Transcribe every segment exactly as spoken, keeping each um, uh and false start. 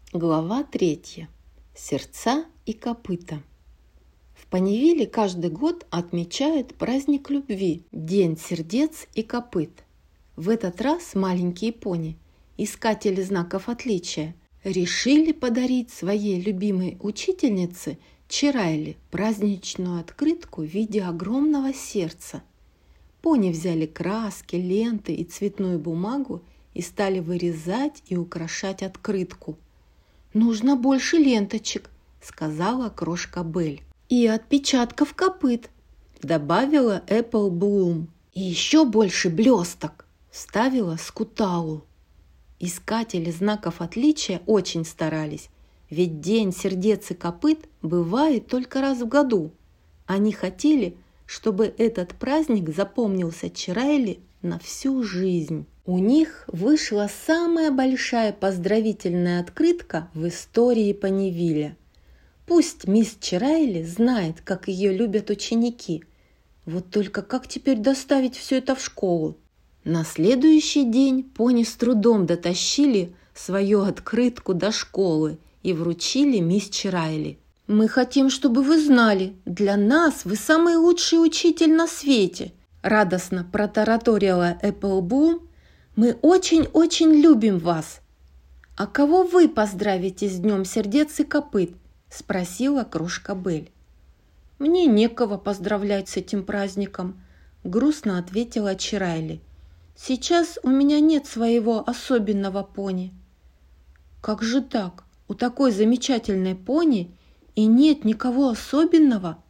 Глава третья. Сердца и копыта. В Поневиле каждый год отмечают праздник любви – День сердец и копыт. В этот раз маленькие пони, искатели знаков отличия, решили подарить своей любимой учительнице Чирайле праздничную открытку в виде огромного сердца. Пони взяли краски, ленты и цветную бумагу и стали вырезать и украшать открытку. «Нужно больше ленточек», — сказала крошка Белль. «И отпечатков копыт», — добавила Эппл Блум. «И еще больше блесток», — вставила Скуталу. Искатели знаков отличия очень старались, ведь День сердец и копыт бывает только раз в году. Они хотели, чтобы этот праздник запомнился Чирайле на всю жизнь. У них вышла самая большая поздравительная открытка в истории Поневиля. Пусть мисс Чирайле знает, как ее любят ученики. Вот только как теперь доставить все это в школу? На следующий день пони с трудом дотащили свою открытку до школы и вручили мисс Чирайле. «Мы хотим, чтобы вы знали, для нас вы самый лучший учитель на свете», радостно протараторила Эппл Блум. «Мы очень-очень любим вас». «А кого вы поздравите с Днем сердец и копыт?» – спросила крошка Белль. «Мне некого поздравлять с этим праздником», – грустно ответила Чирайле. «Сейчас у меня нет своего особенного пони». «Как же так? У такой замечательной пони и нет никого особенного?»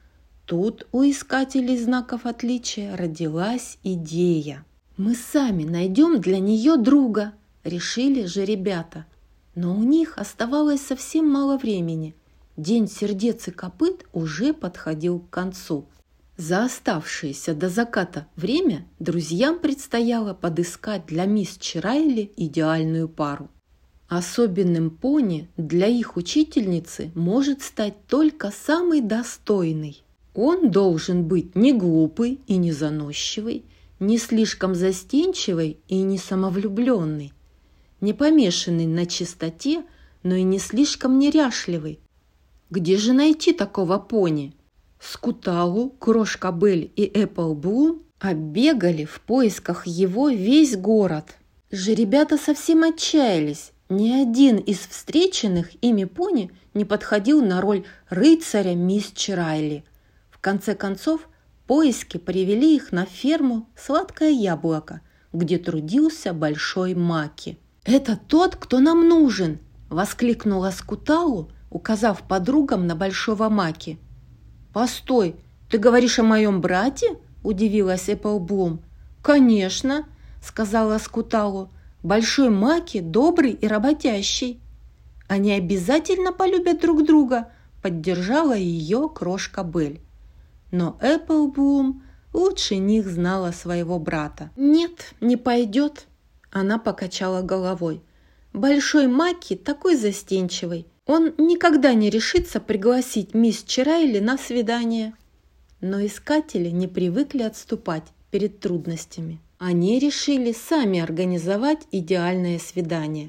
Тут у искателей знаков отличия родилась идея. «Мы сами найдем для нее друга», – решили же ребята. Но у них оставалось совсем мало времени. День сердец и копыт уже подходил к концу. За оставшееся до заката время друзьям предстояло подыскать для мисс Чирайле идеальную пару. Особенным пони для их учительницы может стать только самый достойный. Он должен быть не глупый и не заносчивый, не слишком застенчивый и не самовлюбленный, не помешанный на чистоте, но и не слишком неряшливый. Где же найти такого пони? Скуталу, крошка Белль и Эппл Блум оббегали в поисках его весь город. Же ребята совсем отчаялись. Ни один из встреченных ими пони не подходил на роль рыцаря мисс Чирайле. В конце концов, поиски привели их на ферму «Сладкое яблоко», где трудился большой Маки. «Это тот, кто нам нужен!» – воскликнула Скуталу, указав подругам на большого Маки. «Постой, ты говоришь о моем брате?» – удивилась Эппл Блум. «Конечно!» – сказала Скуталу. «Большой Маки добрый и работящий». «Они обязательно полюбят друг друга!» – поддержала ее крошка Белль. Но Эппл Блум лучше них знала своего брата. «Нет, не пойдет», – она покачала головой. «Большой Маки такой застенчивый. Он никогда не решится пригласить мисс Чирайле на свидание». Но искатели не привыкли отступать перед трудностями. Они решили сами организовать идеальное свидание.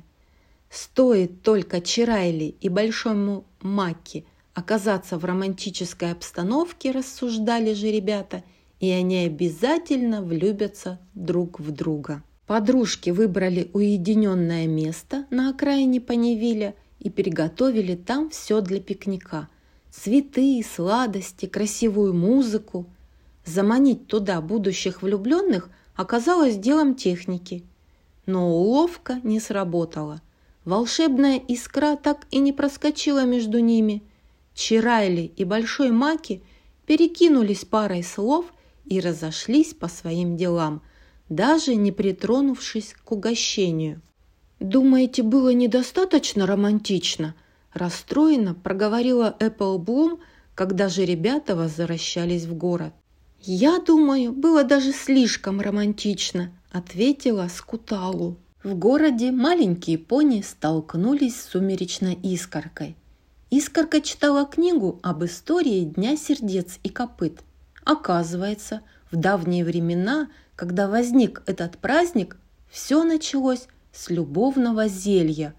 Стоит только Чирайле и большому Маки оказаться в романтической обстановке, рассуждали же ребята, и они обязательно влюбятся друг в друга. Подружки выбрали уединенное место на окраине Поневиля и приготовили там все для пикника. Цветы, сладости, красивую музыку. Заманить туда будущих влюбленных оказалось делом техники. Но уловка не сработала. Волшебная искра так и не проскочила между ними. Чирайле и большой Маки перекинулись парой слов и разошлись по своим делам, даже не притронувшись к угощению. «Думаете, было недостаточно романтично?» – расстроенно проговорила Эппл Блум, когда же ребята возвращались в город. «Я думаю, было даже слишком романтично», – ответила Скуталу. В городе маленькие пони столкнулись с сумеречной искоркой. Искорка читала книгу об истории Дня сердец и копыт. Оказывается, в давние времена, когда возник этот праздник, все началось с любовного зелья.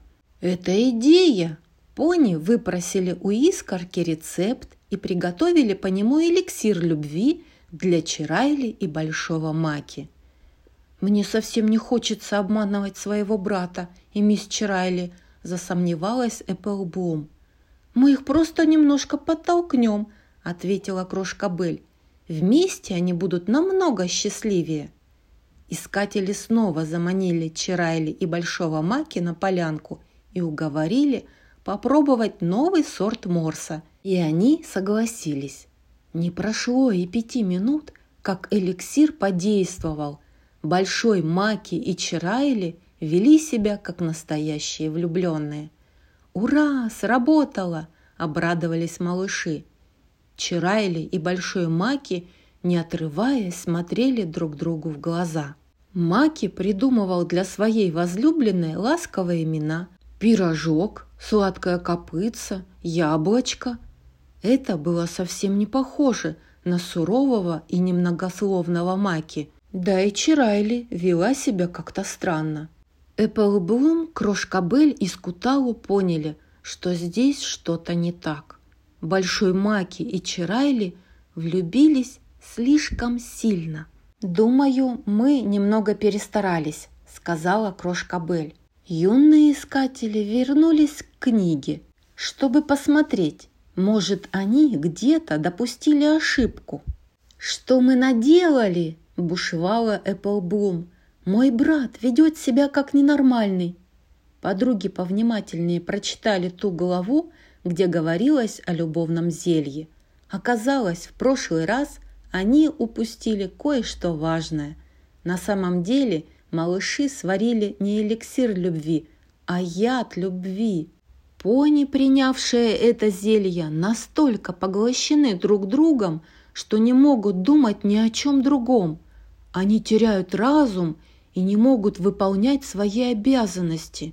«Это идея!» Пони выпросили у Искорки рецепт и приготовили по нему эликсир любви для Чирайли и Большого Маки. «Мне совсем не хочется обманывать своего брата и мисс Чирайли», – засомневалась Эпплблум. «Мы их просто немножко подтолкнем», – ответила крошка Белль. «Вместе они будут намного счастливее». Искатели снова заманили Чирайли и Большого Маки на полянку и уговорили попробовать новый сорт морса, и они согласились. Не прошло и пяти минут, как эликсир подействовал. Большой Маки и Чирайли вели себя, как настоящие влюбленные. «Ура! Сработало!» – обрадовались малыши. Чирайли и Большой Маки, не отрываясь, смотрели друг другу в глаза. Маки придумывал для своей возлюбленной ласковые имена: пирожок, сладкая копытца, яблочко. Это было совсем не похоже на сурового и немногословного Маки. Да и Чирайли вела себя как-то странно. Эпплблум, крошка Белль и Скуталу поняли, что здесь что-то не так. Большой Маки и Чирайли влюбились слишком сильно. «Думаю, мы немного перестарались», — сказала крошка Белль. Юные искатели вернулись к книге, чтобы посмотреть, может, они где-то допустили ошибку. «Что мы наделали?» – бушевала Эпплблум. «Мой брат ведет себя как ненормальный». Подруги повнимательнее прочитали ту главу, где говорилось о любовном зелье. Оказалось, в прошлый раз они упустили кое-что важное. На самом деле малыши сварили не эликсир любви, а яд любви. Пони, принявшие это зелье, настолько поглощены друг другом, что не могут думать ни о чем другом. Они теряют разум и не могут выполнять свои обязанности.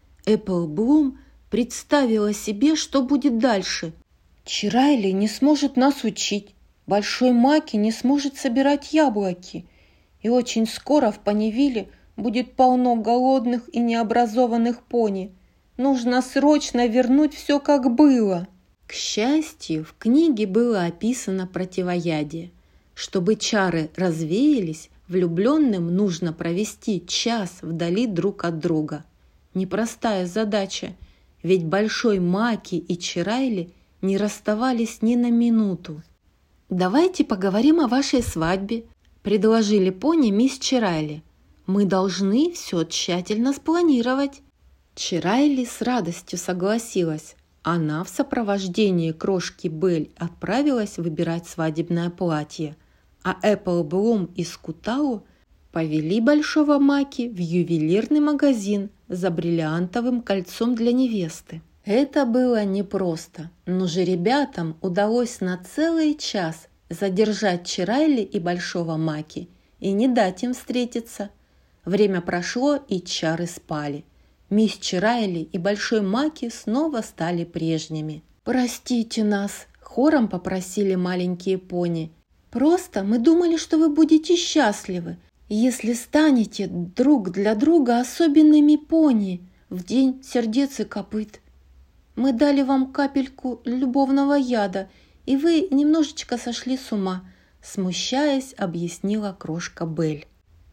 Эпплблум представила себе, что будет дальше. Чирайли не сможет нас учить, Большой Маки не сможет собирать яблоки, и очень скоро в Понивиле будет полно голодных и необразованных пони. Нужно срочно вернуть все, как было. К счастью, в книге было описано противоядие. Чтобы чары развеялись, влюбленным нужно провести час вдали друг от друга. Непростая задача, ведь Большой Маки и Чирайли не расставались ни на минуту. «Давайте поговорим о вашей свадьбе», – предложили пони мисс Чирайли. «Мы должны все тщательно спланировать». Чирайли с радостью согласилась. Она в сопровождении крошки Белль отправилась выбирать свадебное платье, а Эпплблум и Скуталу повели Большого Маки в ювелирный магазин за бриллиантовым кольцом для невесты. Это было непросто, но же ребятам удалось на целый час задержать Чирайли и Большого Маки и не дать им встретиться. Время прошло, и чары спали. Мисс Чирайли и Большой Маки снова стали прежними. «Простите нас», – хором попросили маленькие пони. «Просто мы думали, что вы будете счастливы, если станете друг для друга особенными пони в день сердец и копыт. Мы дали вам капельку любовного яда, и вы немножечко сошли с ума», – смущаясь, объяснила крошка Белль.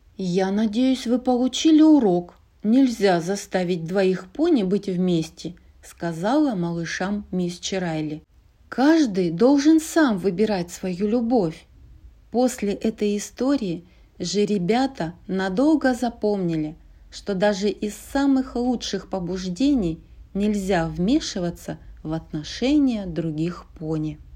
«Я надеюсь, вы получили урок. Нельзя заставить двоих пони быть вместе», – сказала малышам мисс Чирайли. «Каждый должен сам выбирать свою любовь». После этой истории же ребята надолго запомнили, что даже из самых лучших побуждений нельзя вмешиваться в отношения других пони.